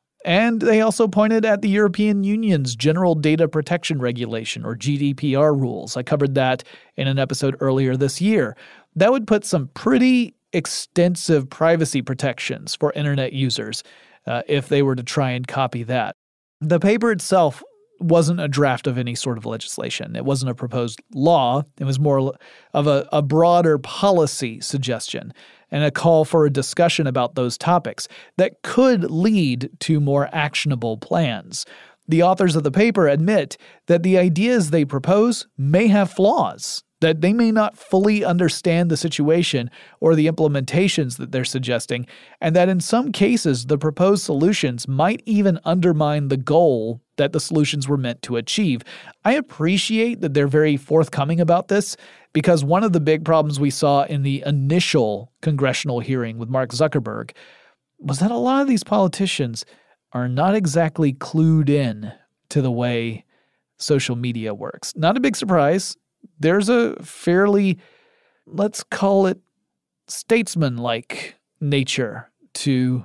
And they also pointed at the European Union's General Data Protection Regulation, or GDPR rules. I covered that in an episode earlier this year. That would put some pretty extensive privacy protections for internet users if they were to try and copy that. The paper itself wasn't a draft of any sort of legislation. It wasn't a proposed law. It was more of a broader policy suggestion and a call for a discussion about those topics that could lead to more actionable plans. The authors of the paper admit that the ideas they propose may have flaws, that they may not fully understand the situation or the implementations that they're suggesting, and that in some cases the proposed solutions might even undermine the goal that the solutions were meant to achieve. I appreciate that they're very forthcoming about this, because one of the big problems we saw in the initial congressional hearing with Mark Zuckerberg was that a lot of these politicians are not exactly clued in to the way social media works. Not a big surprise. There's a fairly, let's call it, statesman-like nature to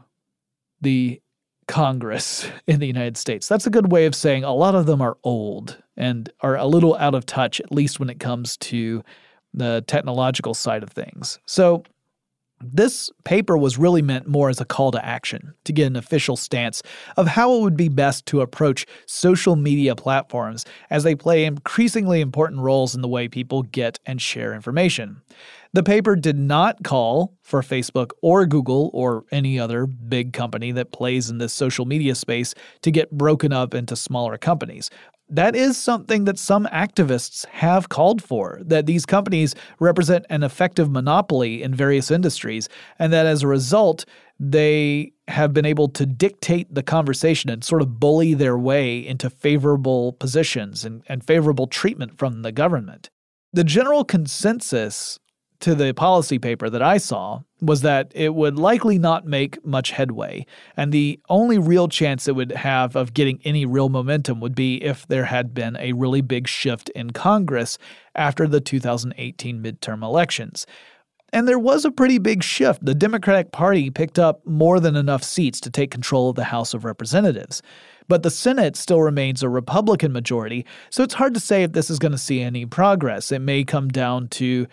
the Congress in the United States. That's a good way of saying a lot of them are old and are a little out of touch, at least when it comes to the technological side of things. So this paper was really meant more as a call to action, to get an official stance of how it would be best to approach social media platforms as they play increasingly important roles in the way people get and share information. The paper did not call for Facebook or Google or any other big company that plays in this social media space to get broken up into smaller companies. That is something that some activists have called for, that these companies represent an effective monopoly in various industries, and that as a result, they have been able to dictate the conversation and sort of bully their way into favorable positions and favorable treatment from the government. The general consensus to the policy paper that I saw was that it would likely not make much headway, and the only real chance it would have of getting any real momentum would be if there had been a really big shift in Congress after the 2018 midterm elections. And there was a pretty big shift. The Democratic Party picked up more than enough seats to take control of the House of Representatives. But the Senate still remains a Republican majority, so it's hard to say if this is going to see any progress. It may come down to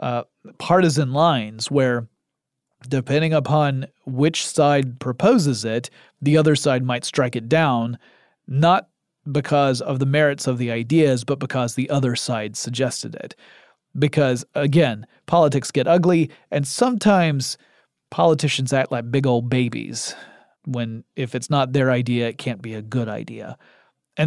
partisan lines where, depending upon which side proposes it, the other side might strike it down, not because of the merits of the ideas, but because the other side suggested it. Because, again, politics get ugly, and sometimes politicians act like big old babies when, if it's not their idea, it can't be a good idea. And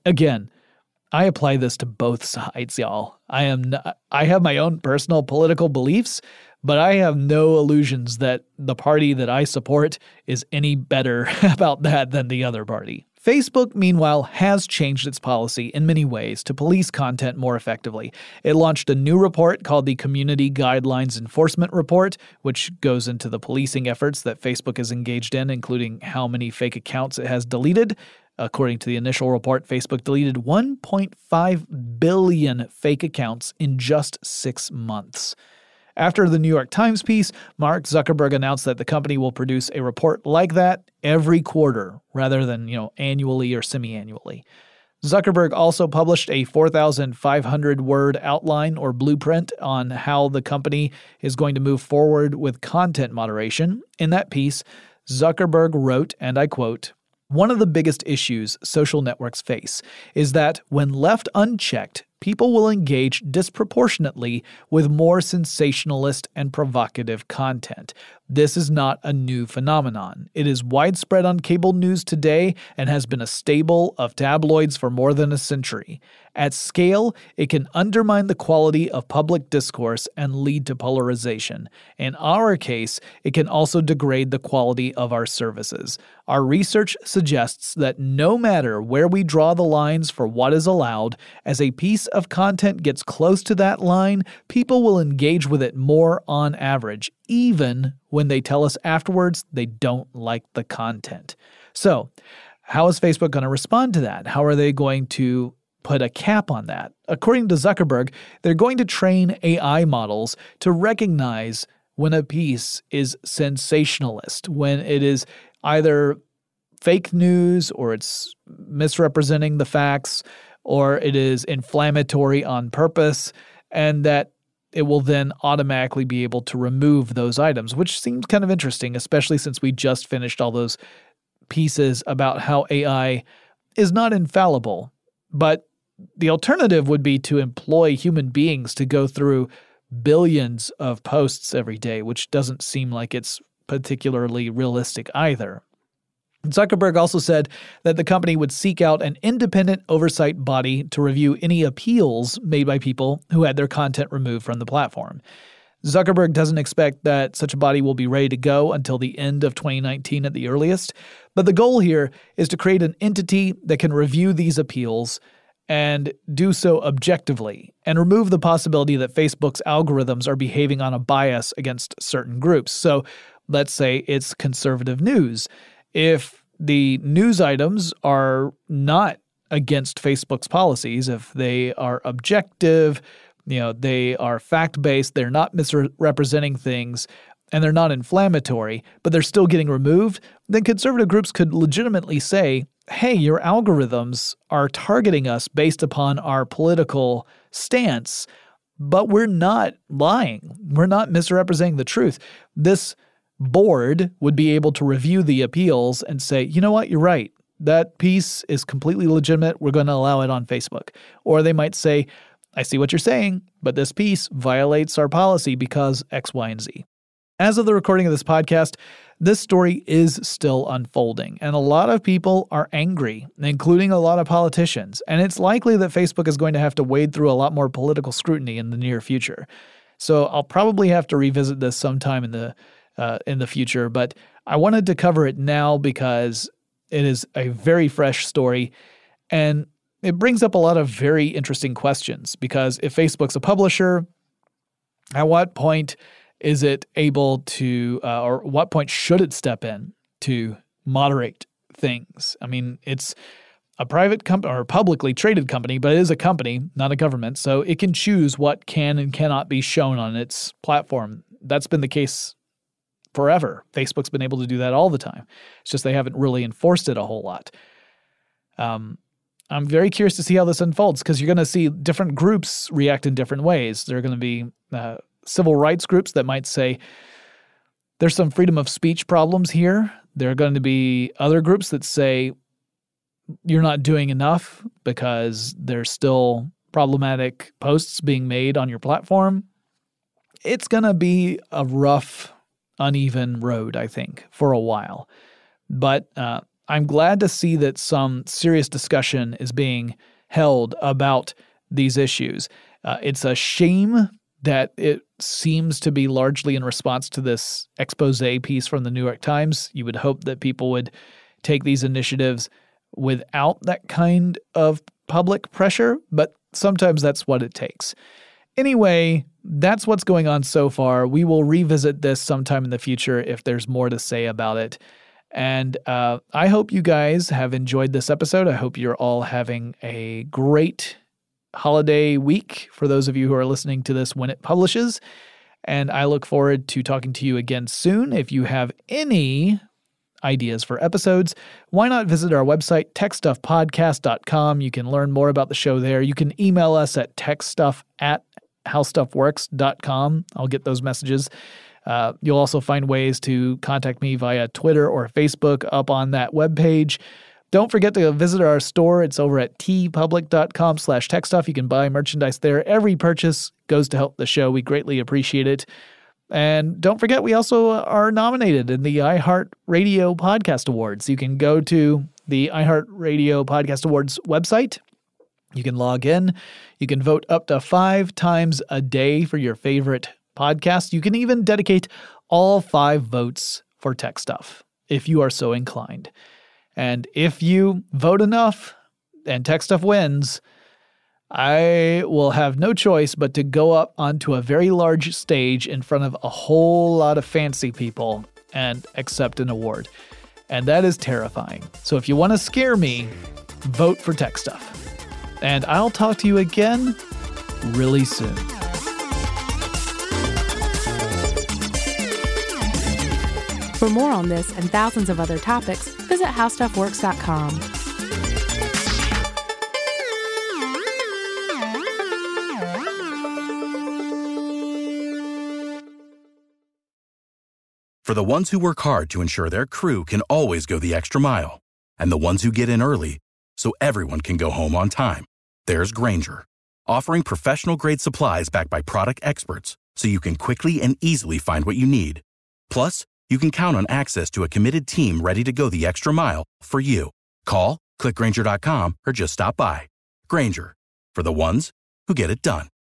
I apply this to both sides, y'all. I have my own personal political beliefs, but I have no illusions that the party that I support is any better about that than the other party. Facebook, meanwhile, has changed its policy in many ways to police content more effectively. It launched a new report called the Community Guidelines Enforcement Report, which goes into the policing efforts that Facebook is engaged in, including how many fake accounts it has deleted. According to the initial report, Facebook deleted 1.5 billion fake accounts in just 6 months. After the New York Times piece, Mark Zuckerberg announced that the company will produce a report like that every quarter rather than, annually or semi-annually. Zuckerberg also published a 4,500-word outline or blueprint on how the company is going to move forward with content moderation. In that piece, Zuckerberg wrote, and I quote, "One of the biggest issues social networks face is that when left unchecked, people will engage disproportionately with more sensationalist and provocative content. This is not a new phenomenon. It is widespread on cable news today and has been a staple of tabloids for more than a century. At scale, it can undermine the quality of public discourse and lead to polarization. In our case, it can also degrade the quality of our services. Our research suggests that no matter where we draw the lines for what is allowed, as a piece of content gets close to that line, people will engage with it more on average, even when they tell us afterwards they don't like the content. So, how is Facebook going to respond to that? How are they going to put a cap on that? According to Zuckerberg, they're going to train AI models to recognize when a piece is sensationalist, when it is either fake news or it's misrepresenting the facts or it is inflammatory on purpose, and that it will then automatically be able to remove those items, which seems kind of interesting, especially since we just finished all those pieces about how AI is not infallible. But the alternative would be to employ human beings to go through billions of posts every day, which doesn't seem like it's particularly realistic either. Zuckerberg also said that the company would seek out an independent oversight body to review any appeals made by people who had their content removed from the platform. Zuckerberg doesn't expect that such a body will be ready to go until the end of 2019 at the earliest, but the goal here is to create an entity that can review these appeals and do so objectively, and remove the possibility that Facebook's algorithms are behaving on a bias against certain groups. So let's say it's conservative news. If the news items are not against Facebook's policies, if they are objective, they are fact-based, they're not misrepresenting things, and they're not inflammatory, but they're still getting removed, then conservative groups could legitimately say, hey, your algorithms are targeting us based upon our political stance, but we're not lying. We're not misrepresenting the truth. This board would be able to review the appeals and say, you know what, you're right. That piece is completely legitimate. We're going to allow it on Facebook. Or they might say, I see what you're saying, but this piece violates our policy because X, Y, and Z. As of the recording of this podcast, this story is still unfolding, and a lot of people are angry, including a lot of politicians, and it's likely that Facebook is going to have to wade through a lot more political scrutiny in the near future. So I'll probably have to revisit this sometime in the future, but I wanted to cover it now because it is a very fresh story, and it brings up a lot of very interesting questions, because if Facebook's a publisher, at what point is it able to, or what point should it step in to moderate things? I mean, it's a private company or a publicly traded company, but it is a company, not a government, so it can choose what can and cannot be shown on its platform. That's been the case forever. Facebook's been able to do that all the time. It's just they haven't really enforced it a whole lot. I'm very curious to see how this unfolds, because you're going to see different groups react in different ways. There are going to be civil rights groups that might say there's some freedom of speech problems here. There are going to be other groups that say you're not doing enough because there's still problematic posts being made on your platform. It's going to be a rough, uneven road, I think, for a while. But I'm glad to see that some serious discussion is being held about these issues. It's a shame that it seems to be largely in response to this expose piece from the New York Times. You would hope that people would take these initiatives without that kind of public pressure, but sometimes that's what it takes. Anyway, that's what's going on so far. We will revisit this sometime in the future if there's more to say about it. And I hope you guys have enjoyed this episode. I hope you're all having a great holiday week for those of you who are listening to this when it publishes. And I look forward to talking to you again soon. If you have any ideas for episodes, why not visit our website, techstuffpodcast.com. You can learn more about the show there. You can email us at techstuff@howstuffworks.com. I'll get those messages. You'll also find ways to contact me via Twitter or Facebook up on that webpage. Don't forget to visit our store. It's over at tpublic.com/techstuff. You can buy merchandise there. Every purchase goes to help the show. We greatly appreciate it. And don't forget, we also are nominated in the iHeartRadio Podcast Awards. You can go to the iHeartRadio Podcast Awards website. You can log in. You can vote up to 5 times a day for your favorite podcast. You can even dedicate all 5 votes for Tech Stuff if you are so inclined. And if you vote enough and Tech Stuff wins, I will have no choice but to go up onto a very large stage in front of a whole lot of fancy people and accept an award. And that is terrifying. So if you want to scare me, vote for Tech Stuff. And I'll talk to you again really soon. For more on this and thousands of other topics, visit howstuffworks.com. For the ones who work hard to ensure their crew can always go the extra mile, and the ones who get in early so everyone can go home on time, there's Grainger, offering professional-grade supplies backed by product experts so you can quickly and easily find what you need. Plus, you can count on access to a committed team ready to go the extra mile for you. Call, click Grainger.com, or just stop by. Grainger, for the ones who get it done.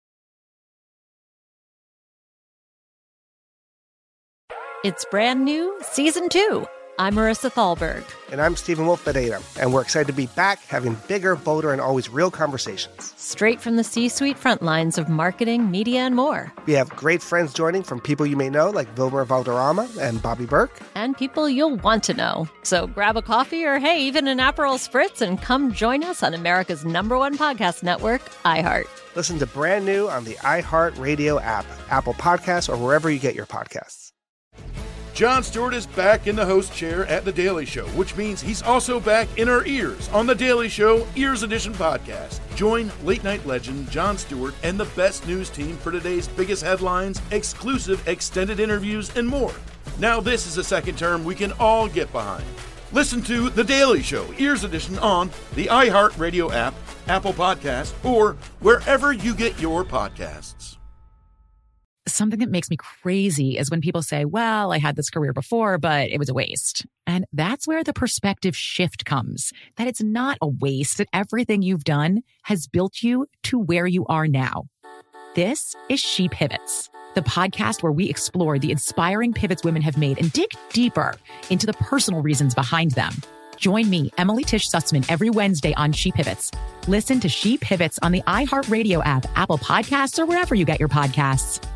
It's brand new, Season 2. I'm Marissa Thalberg. And I'm Stephen Wolf Bedeta, and we're excited to be back having bigger, bolder, and always real conversations. Straight from the C-suite front lines of marketing, media, and more. We have great friends joining from people you may know, like Wilmer Valderrama and Bobby Burke. And people you'll want to know. So grab a coffee or, hey, even an Aperol Spritz and come join us on America's #1 podcast network, iHeart. Listen to brand new on the iHeartRadio app, Apple Podcasts, or wherever you get your podcasts. Jon Stewart is back in the host chair at The Daily Show, which means he's also back in our ears on The Daily Show Ears Edition podcast. Join late-night legend Jon Stewart and the best news team for today's biggest headlines, exclusive extended interviews, and more. Now this is a second term we can all get behind. Listen to The Daily Show Ears Edition on the iHeartRadio app, Apple Podcasts, or wherever you get your podcasts. Something that makes me crazy is when people say, well, I had this career before, but it was a waste. And that's where the perspective shift comes, that it's not a waste, that everything you've done has built you to where you are now. This is She Pivots, the podcast where we explore the inspiring pivots women have made and dig deeper into the personal reasons behind them. Join me, Emily Tish Sussman, every Wednesday on She Pivots. Listen to She Pivots on the iHeartRadio app, Apple Podcasts, or wherever you get your podcasts.